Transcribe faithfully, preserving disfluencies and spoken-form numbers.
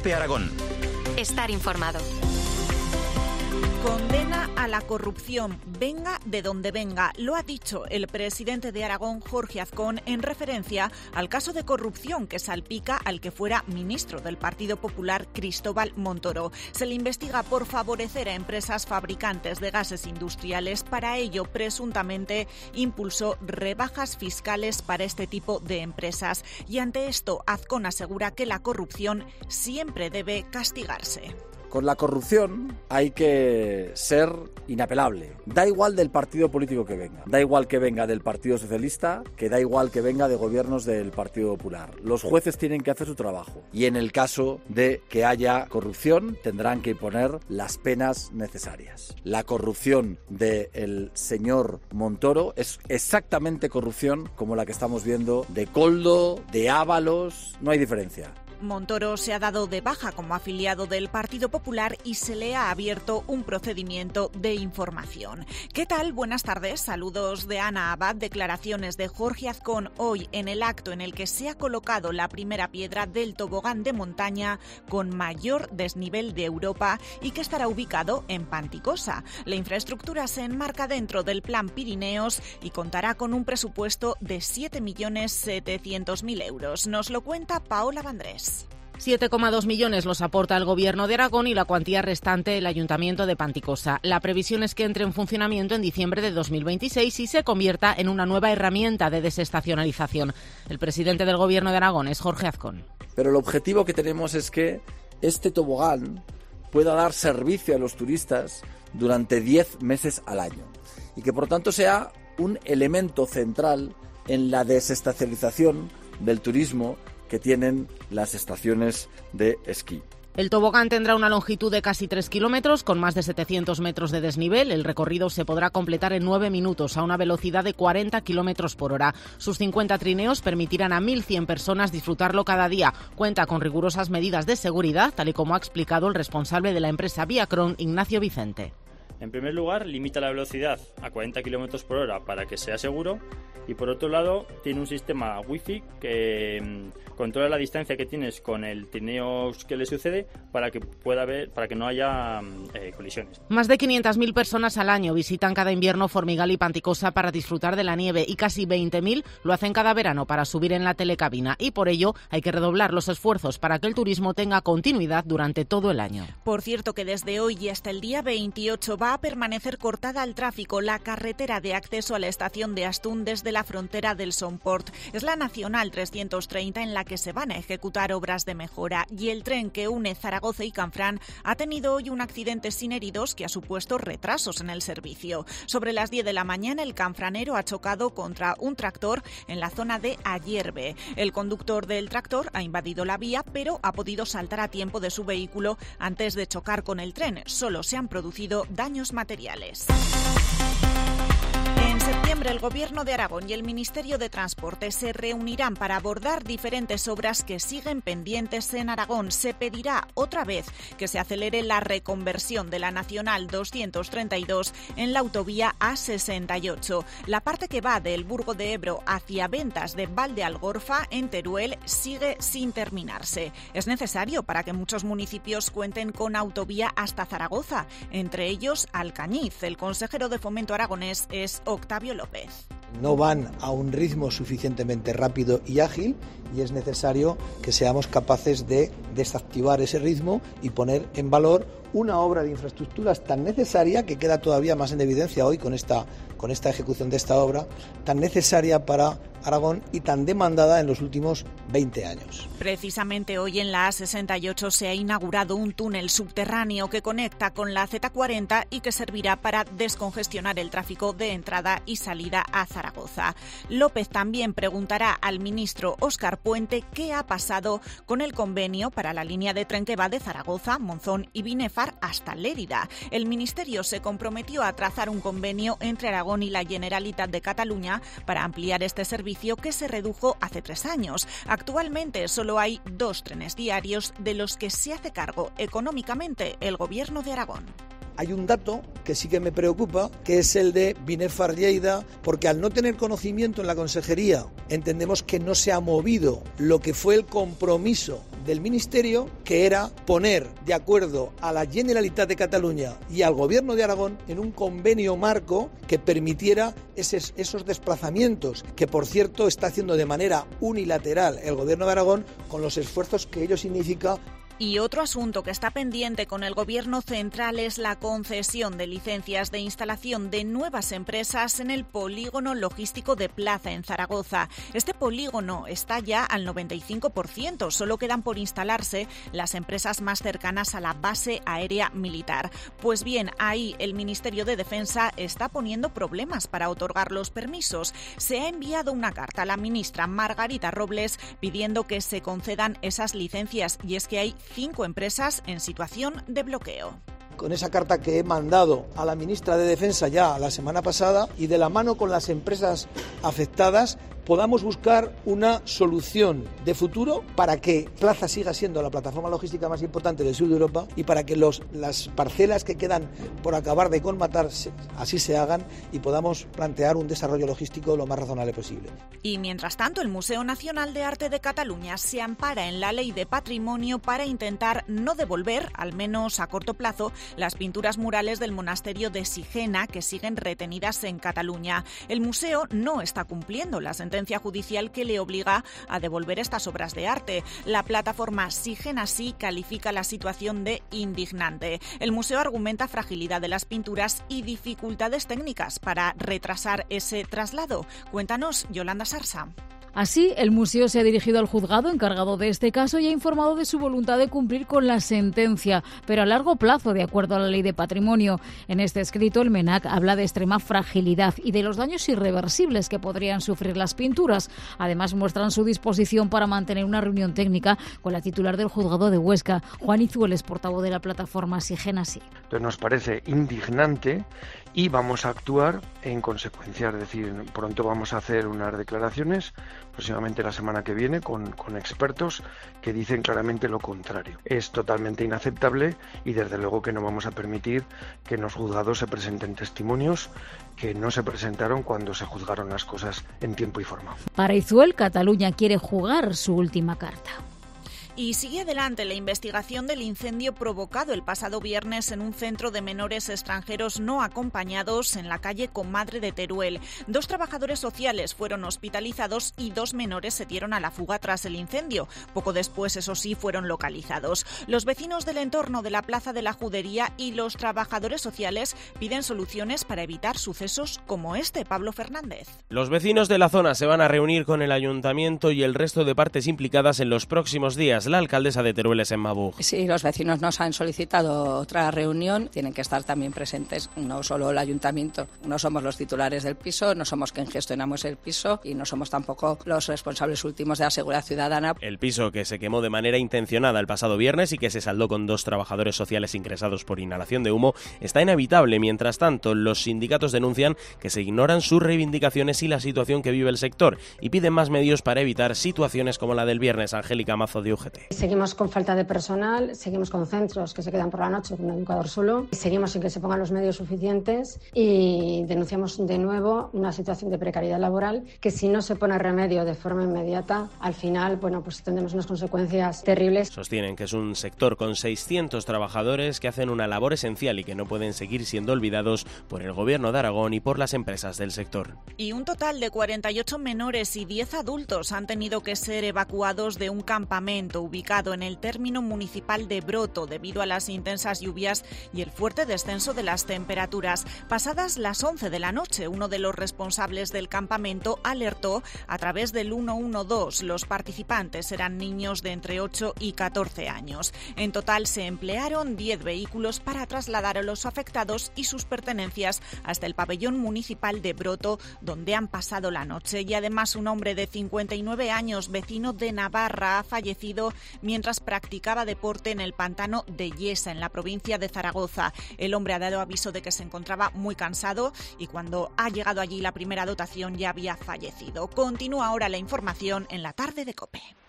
COPE Aragón. Estar informado. Condena a la corrupción, venga de donde venga. Lo ha dicho el presidente de Aragón, Jorge Azcón, en referencia al caso de corrupción que salpica al que fuera ministro del Partido Popular, Cristóbal Montoro. Se le investiga por favorecer a empresas fabricantes de gases industriales. Para ello, presuntamente, impulsó rebajas fiscales para este tipo de empresas. Y ante esto, Azcón asegura que la corrupción siempre debe castigarse. Con la corrupción hay que ser inapelable. Da igual del partido político que venga. Da igual que venga del Partido Socialista, que da igual que venga de gobiernos del Partido Popular. Los jueces tienen que hacer su trabajo. Y en el caso de que haya corrupción, tendrán que imponer las penas necesarias. La corrupción del señor Montoro es exactamente corrupción como la que estamos viendo de Koldo, de Ábalos. No hay diferencia. Montoro se ha dado de baja como afiliado del Partido Popular y se le ha abierto un procedimiento de información. ¿Qué tal? Buenas tardes. Saludos de Ana Abad. Declaraciones de Jorge Azcón hoy en el acto en el que se ha colocado la primera piedra del tobogán de montaña con mayor desnivel de Europa y que estará ubicado en Panticosa. La infraestructura se enmarca dentro del Plan Pirineos y contará con un presupuesto de siete millones setecientos mil euros. Nos lo cuenta Paola Vandrés. siete coma dos millones los aporta el Gobierno de Aragón y la cuantía restante el Ayuntamiento de Panticosa. La previsión es que entre en funcionamiento en diciembre de dos mil veintiséis y se convierta en una nueva herramienta de desestacionalización. El presidente del Gobierno de Aragón es Jorge Azcón. Pero el objetivo que tenemos es que este tobogán pueda dar servicio a los turistas durante diez meses al año y que por tanto sea un elemento central en la desestacionalización del turismo que tienen las estaciones de esquí. El tobogán tendrá una longitud de casi tres kilómetros, con más de setecientos metros de desnivel. El recorrido se podrá completar en nueve minutos, a una velocidad de cuarenta kilómetros por hora. Sus cincuenta trineos permitirán a mil cien personas disfrutarlo cada día. Cuenta con rigurosas medidas de seguridad, tal y como ha explicado el responsable de la empresa Viacron, Ignacio Vicente. En primer lugar, limita la velocidad a cuarenta kilómetros por hora para que sea seguro y por otro lado tiene un sistema wifi que mmm, controla la distancia que tienes con el trineo que le sucede para que pueda haber, para que no haya eh, colisiones. Más de quinientas mil personas al año visitan cada invierno Formigal y Panticosa para disfrutar de la nieve y casi veinte mil lo hacen cada verano para subir en la telecabina y por ello hay que redoblar los esfuerzos para que el turismo tenga continuidad durante todo el año. Por cierto que desde hoy y hasta el día veintiocho va a permanecer cortada al tráfico la carretera de acceso a la estación de Astún desde la frontera del Somport. Es la Nacional trescientos treinta en la que se van a ejecutar obras de mejora y el tren que une Zaragoza y Canfrán ha tenido hoy un accidente sin heridos que ha supuesto retrasos en el servicio. Sobre las diez de la mañana el canfranero ha chocado contra un tractor en la zona de Ayerbe. El conductor del tractor ha invadido la vía pero ha podido saltar a tiempo de su vehículo antes de chocar con el tren. Solo se han producido daños materiales. En septiembre, el Gobierno de Aragón y el Ministerio de Transporte se reunirán para abordar diferentes obras que siguen pendientes en Aragón. Se pedirá otra vez que se acelere la reconversión de la Nacional doscientos treinta y dos en la autovía A sesenta y ocho. La parte que va del Burgo de Ebro hacia Ventas de Valdealgorfa, en Teruel, sigue sin terminarse. Es necesario para que muchos municipios cuenten con autovía hasta Zaragoza, entre ellos Alcañiz. El consejero de Fomento aragonés es Octavio López. No van a un ritmo suficientemente rápido y ágil y es necesario que seamos capaces de desactivar ese ritmo y poner en valor una obra de infraestructuras tan necesaria, que queda todavía más en evidencia hoy con esta, con esta ejecución de esta obra, tan necesaria para Aragón y tan demandada en los últimos veinte años. Precisamente hoy en la A sesenta y ocho se ha inaugurado un túnel subterráneo que conecta con la Z cuarenta y que servirá para descongestionar el tráfico de entrada y salida a Zaragoza. López también preguntará al ministro Óscar Puente qué ha pasado con el convenio para la línea de tren que va de Zaragoza, Monzón y Binefar hasta Lérida. El ministerio se comprometió a trazar un convenio entre Aragón y la Generalitat de Cataluña para ampliar este servicio que se redujo hace tres años. Actualmente solo hay dos trenes diarios de los que se hace cargo económicamente el Gobierno de Aragón. Hay un dato que sí que me preocupa, que es el de Binefar Lleida, porque al no tener conocimiento en la consejería, entendemos que no se ha movido lo que fue el compromiso del Ministerio, que era poner de acuerdo a la Generalitat de Cataluña y al Gobierno de Aragón en un convenio marco que permitiera esos, esos desplazamientos, que por cierto está haciendo de manera unilateral el Gobierno de Aragón con los esfuerzos que ello significa. Y otro asunto que está pendiente con el Gobierno central es la concesión de licencias de instalación de nuevas empresas en el polígono logístico de Plaza, en Zaragoza. Este polígono está ya al noventa y cinco por ciento, solo quedan por instalarse las empresas más cercanas a la base aérea militar. Pues bien, ahí el Ministerio de Defensa está poniendo problemas para otorgar los permisos. Se ha enviado una carta a la ministra Margarita Robles pidiendo que se concedan esas licencias, y es que hay cinco empresas en situación de bloqueo. Con esa carta que he mandado a la ministra de Defensa ya la semana pasada, y de la mano con las empresas afectadas, podamos buscar una solución de futuro para que Plaza siga siendo la plataforma logística más importante del sur de Europa, y para que los, las parcelas que quedan por acabar de colmatar así se hagan y podamos plantear un desarrollo logístico lo más razonable posible. Y mientras tanto, el Museo Nacional de Arte de Cataluña se ampara en la Ley de Patrimonio para intentar no devolver, al menos a corto plazo, las pinturas murales del monasterio de Sigena, que siguen retenidas en Cataluña. El museo no está cumpliendo la sentencia judicial que le obliga a devolver estas obras de arte. La plataforma Sigena Sí califica la situación de indignante. El museo argumenta fragilidad de las pinturas y dificultades técnicas para retrasar ese traslado. Cuéntanos, Yolanda Sarsa. Así, el museo se ha dirigido al juzgado encargado de este caso y ha informado de su voluntad de cumplir con la sentencia, pero a largo plazo, de acuerdo a la Ley de Patrimonio. En este escrito, el MENAC habla de extrema fragilidad y de los daños irreversibles que podrían sufrir las pinturas. Además, muestran su disposición para mantener una reunión técnica con la titular del juzgado de Huesca. Juan Izueles, portavoz de la plataforma Sigena Sí. Entonces nos parece indignante y vamos a actuar en consecuencia, es decir, pronto vamos a hacer unas declaraciones, próximamente la semana que viene, con, con expertos que dicen claramente lo contrario. Es totalmente inaceptable y desde luego que no vamos a permitir que en los juzgados se presenten testimonios que no se presentaron cuando se juzgaron las cosas en tiempo y forma. Para Izuel, Cataluña quiere jugar su última carta. Y sigue adelante la investigación del incendio provocado el pasado viernes en un centro de menores extranjeros no acompañados en la calle Comadre de Teruel. Dos trabajadores sociales fueron hospitalizados y dos menores se dieron a la fuga tras el incendio. Poco después, eso sí, fueron localizados. Los vecinos del entorno de la Plaza de la Judería y los trabajadores sociales piden soluciones para evitar sucesos como este. Pablo Fernández. Los vecinos de la zona se van a reunir con el ayuntamiento y el resto de partes implicadas en los próximos días. La alcaldesa de Teruel es Emma Buch. Sí, los vecinos nos han solicitado otra reunión. Tienen que estar también presentes, no solo el ayuntamiento. No somos los titulares del piso, no somos quien gestionamos el piso y no somos tampoco los responsables últimos de la seguridad ciudadana. El piso, que se quemó de manera intencionada el pasado viernes y que se saldó con dos trabajadores sociales ingresados por inhalación de humo, está inhabitable. Mientras tanto, los sindicatos denuncian que se ignoran sus reivindicaciones y la situación que vive el sector y piden más medios para evitar situaciones como la del viernes. Angélica Mazo, de U G T. Seguimos con falta de personal, seguimos con centros que se quedan por la noche con un educador solo, seguimos sin que se pongan los medios suficientes y denunciamos de nuevo una situación de precariedad laboral que, si no se pone remedio de forma inmediata, al final, bueno, pues tendremos unas consecuencias terribles. Sostienen que es un sector con seiscientos trabajadores que hacen una labor esencial y que no pueden seguir siendo olvidados por el Gobierno de Aragón y por las empresas del sector. Y un total de cuarenta y ocho menores y diez adultos han tenido que ser evacuados de un campamento ubicado en el término municipal de Broto debido a las intensas lluvias y el fuerte descenso de las temperaturas. Pasadas las once de la noche, uno de los responsables del campamento alertó a través del ciento doce. Los participantes eran niños de entre ocho y catorce años. En total se emplearon diez vehículos para trasladar a los afectados y sus pertenencias hasta el pabellón municipal de Broto, donde han pasado la noche. Y además, un hombre de cincuenta y nueve años, vecino de Navarra, ha fallecido mientras practicaba deporte en el pantano de Yesa, en la provincia de Zaragoza. El hombre ha dado aviso de que se encontraba muy cansado y cuando ha llegado allí la primera dotación ya había fallecido. Continúa ahora la información en la tarde de COPE.